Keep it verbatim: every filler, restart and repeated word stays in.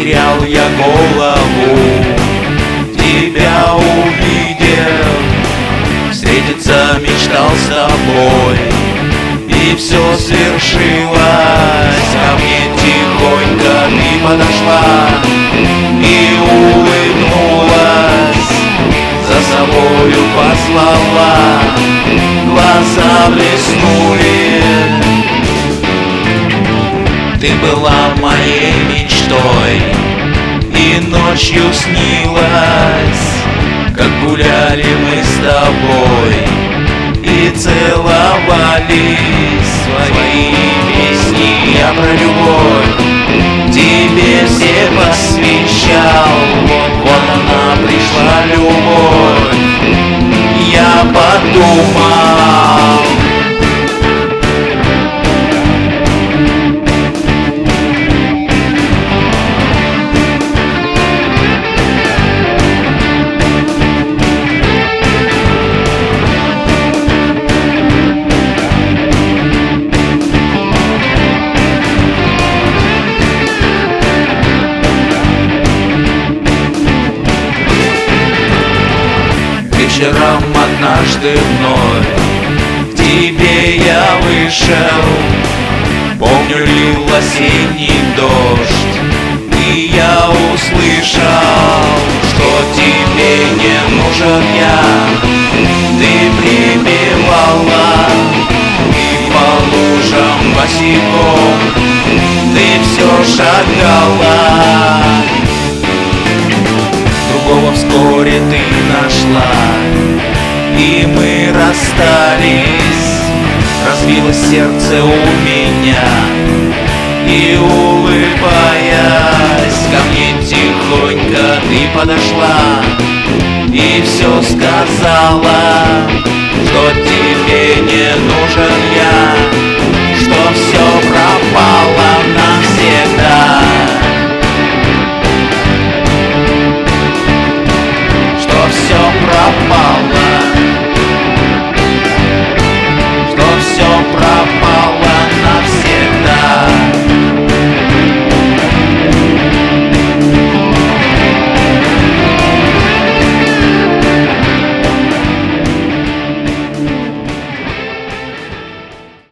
потерял я голову, тебя увидел, встретиться мечтал с тобой, и все свершилось. Ко мне тихонько ты подошла и улыбнулась, за собою послала, глаза блеснули. Ты была моей мечтой, и ночью снилась, как гуляли мы с тобой и целовались. Свои песни я про любовь тебе все посвящал. Вот, вот она пришла, любовь, я подумал. Вечером однажды вновь к тебе я вышел, помню, лил осенний дождь, и я услышал, что тебе не нужен я. Ты прибивала, и по лужам босиком ты все шагала. Другого вскоре ты нашла, и мы расстались. Разбилось сердце у меня, и улыбаясь, ко мне тихонько ты подошла и все сказала, что тебе не нужен я.